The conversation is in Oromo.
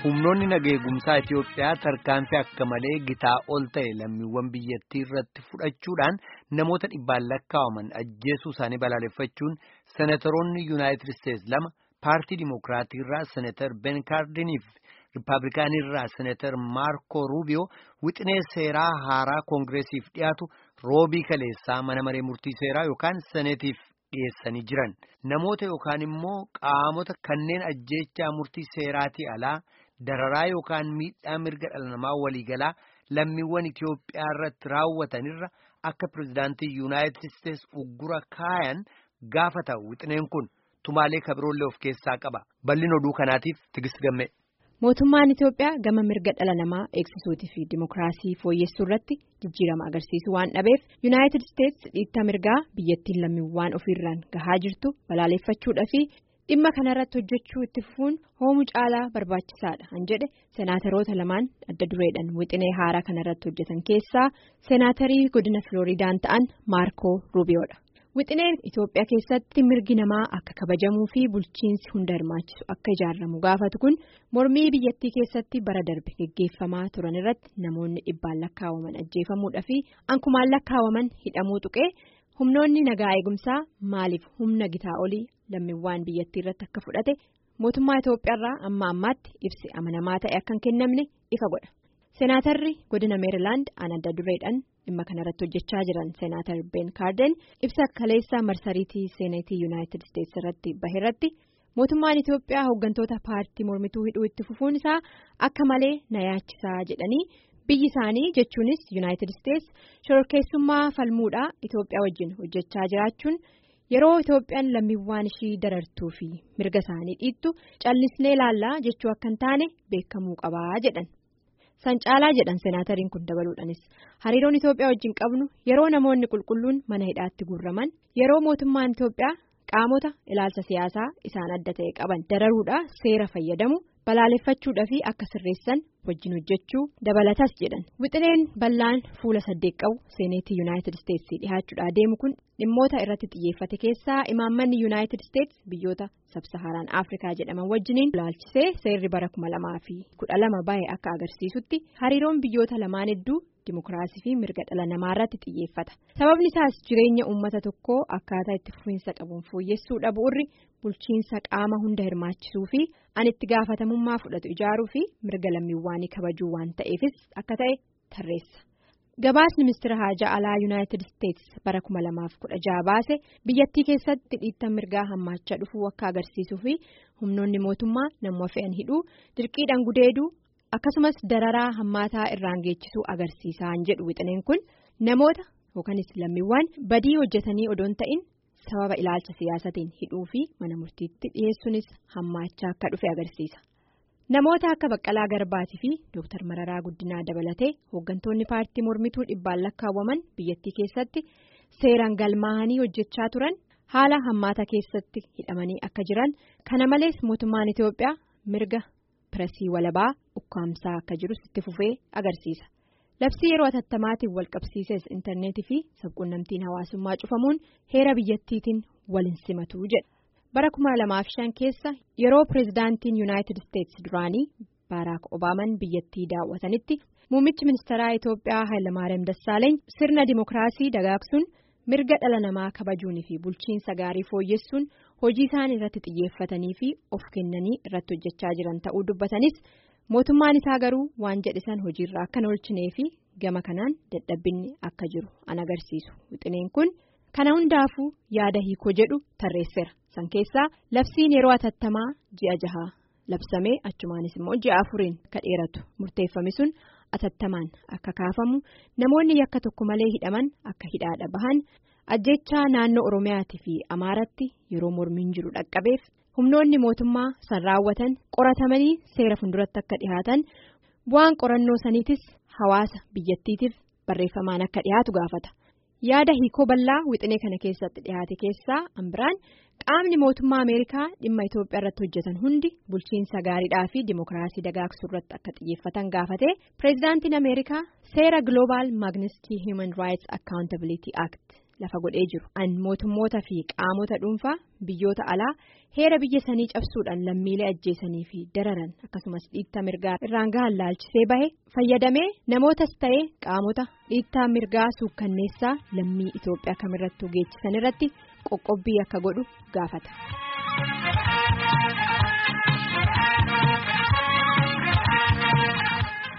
humnoonni nageegumsaa Itiyoophiyaa tarkaanfii akka malee gitaa ol ta'e lammiiwwan biyyattii irratti fudhachuudhaan namoota dhibbaan lakkaa'aman ajjeesuu isaanii balaaleffachuun senatoroonni Yuunaayitid Isteetsi lama paartii Dimookiraatii irraa senatar Ben Kaardinii fi Rippaabilikaanii irraa senatar Maarko Ruubiyoo wixinee seeraa haaraa koongireesiif dhiyaatu roobii kaleessaa mana maree murtii seeraa yookaan seneetiif dhiyeessanii jiran. Namoota yookaan immoo qaamota kanneen ajjeechaa murtii seeraatii alaa dararaa yookaan miidhaa mirga dhala namaa waliigalaa lammiiwwan Itiyoophiyaa irratti raawwatanirra akka pirezidaantii Yuunaayitid Isteetsi uggura kaayan gaafata wixineen kun tumaalee kabiroolee of keessaa qaba. Bal'ina oduu kanaatiif Tigist Gammee. Mootummaan Itiyoophiyaa gama mirga dhala namaa eegsisuutii fi dimookiraasii fooyyessuu irratti jijjiirama agarsiisuu waan dhabeef Yuunaayitid Isteetsi dhiittaa mirgaa biyyattiin lammiiwwan ofiirraan gahaa jirtu balaaleffachuudhaa fi dhimma kanarratti hojjechuu itti fufuun hoomuu caalaa barbaachisaadha han jedhe senaataroota lamaan adda dureedhaan wixinee haaraa kanarratti hojjetan keessaa senaatarii godina Filooriidaan ta'an Maarko Ruubiyoodha. Wixineen Itiyoophiyaa keessatti mirgi namaa akka kabajamuu fi bulchiinsi hunda hirmaachisu akka ijaaramu gaafatu kun mormii biyyattii keessatti bara darbe geggeeffamaa turan irratti namoonni dhibbaan lakkaa'aman ajjeefamuudhaa fi kumaan lakkaa'aman hidhamuu tuqee humnoonni nagaa eegumsaa maaliif humna gitaa olii lammiiwwan biyyattii irratti akka fudhate mootummaa Itiyoophiyaarraa amma ammaatti ibsi amanamaa ta'e akka hin kennamne ifa godha. Senaatarri godina Meerilaand adda dureedhaan dhimma kanarratti hojjechaa jiran senaatar Ben Kaarden ibsa kaleessaa marsariitii seeneetii Yuunaayitid Isteetsi irratti baheerratti mootummaan Itiyoophiyaa hooggantoota paartii mormituu hidhuu itti fufuun isaa akka malee na yaachisaa jedhanii biyyi isaanii jechuunis Yuunaayitid Isteetsi shororkeessummaa falmuudhaa Itiyoophiyaa wajjin hojjechaa jiraachuun yeroo Itiyoophiyaan lammiiwwan ishii darartuu fi mirga isaanii dhiittu callisnee ilaallaa jechuu akka hin taane beekamuu qabaa jedhan. San caalaa jedhan senaatariin kun dabaluudhaanis hariiroon Itiyoophiyaa wajjin qabnu yeroo namoonni qulqulluun mana hidhaatti guurraman yeroo mootummaan Itiyoophiyaa qaamota ilaalcha siyaasaa isaan adda ta'e qaban dararuudhaa seera fayyadamu balaaleffachuudhaa fi akka sirreessan wajjin hojjechuu dabalatas jedhan. Wixineen bal'aan fuula 8 qabu seeneetii Yuunaayitid Isteetsi dhihaachuudhaa deemu kun dhimmoota irratti xiyyeeffate keessaa imaammanni Yuunaayitid Isteetsi biyyoota sabsahaaraan Afrikaa jedhaman wajjiniin ilaalchisee seerri bara 2012 bahe akka agarsiisutti hariiroon biyyoota lamaan hedduu dimookiraasii fi mirga dhala namaa irratti xiyyeeffata. Sababni isaas jireenya uummata tokkoo akkaataa itti fufiinsa qabuun fooyyessuu dhabuurri bulchiinsa qaama hunda hirmaachisuu fi itti gaafatamummaa fudhatu ijaaruu fi mirga lammiiwwanii kabajuu waan ta'eefis akka ta'e tarreessa. Gabaasni ministeera haajaa alaa Yuunaayitid Isteetsi bara 2016 baase biyyattii keessatti dhiittaan mirgaa hammaachaa dhufuu akka agarsiisuu fi humnoonni mootummaa nama fe'an hidhuu dirqiidhaan gudeeduu akkasumas dararaa hammaataa irraan geechisuu agarsiisaa jedhu wixineen kun namoota yookanis lammiiwwan badii hojjetanii odoon ta'in sababa ilaalcha siyaasatiin hidhuu fi mana murtiitti dhiyeessuunis hammaachaa akka dhufe agarsiisa. Namoota akka Baqqalaa Garbaatii fi Dr. Mararaa Guddinaa dabalatee hooggantoonni paartii mormituu dhibbaan lakkaawwaman biyyattii keessatti seeraan galmaa'anii hojjechaa turan haala hammaataa keessatti hidhamanii akka jiran kana malees mootummaan Itiyoophiyaa mirga pireesii walabaa ukkaamsaa akka jirus itti fufee agarsiisa. Labsii yeroo atattamaatiin walqabsiises intarneetii fi sabquunnamtiin hawaasummaa cufamuun heera biyyattiitiin waliin simatu jedha. Bara 2005 keessa yeroo pirezidaantiin Yuunaayitid Isteetsi duraanii Baaraak Obaaman biyyattii daawwatanitti muummichi ministeeraa Itiyoophiyaa Hayilamaariyaam Dassaaleeny sirna dimookiraasii dagaagsuun mirga dhala namaa kabajuunii fi bulchiinsa gaarii fooyyessuun hojii isaan irratti xiyyeeffatanii fi of kennanii irratti hojjechaa jiran ta'uu dubbatanis mootummaan isaa garuu waan jedhisan hojiirraa akka hin oolchinee fi gama kanaan dadhabbinni akka jiru an agarsiisu. Wixineen kun kana hundaafuu yaada hiikoo jedhu tarreesseera. San keessaa labsiin yeroo atattamaa ji'a 6 labsamee achumaanis immoo ji'a 4 akka dheeratu murteeffame sun atattamaan akka kaafamu namoonni yakka tokko malee hidhaman akka hidhaadha bahan ajjechaa naannoo Oromiyaatii fi Amaaratti yeroo mormiin jiru dhaqqabeef humnoonni mootummaa san raawwatan qoratamanii seera funduratti akka dhihaatan bu'aan qorannoo saniitis hawaasa biyyattiitiif barreeffamaan akka dhihaatu gaafata. Yaada hiikoo bal'aa wixinee kana keessatti dhihaate keessaa ambiraan qaamni mootummaa Ameerikaa dhimma Itiyoophiyaa irratti hojjetan hundi bulchiinsa gaariidhaa fi dimookiraasii dagaagsuu irratti akka xiyyeeffatan gaafate pireezidaantiin Ameerikaa seera Global Magnitsky Human Rights Accountability Act lafa godhee jiru. Mootummoota fi qaamota dhuunfaa biyyoota alaa heera biyya sanii cabsuudhaan lammiilee ajjeesanii fi dararan akkasumas dhiittaa mirgaa irraan gahan laalchisee bahe fayyadamee namootas ta'ee qaamota dhiittaa mirgaa suukkanneessaa lammii Itoophiyaa kamirrattuu geessisan irratti qoqqobbii akka godhu gaafata.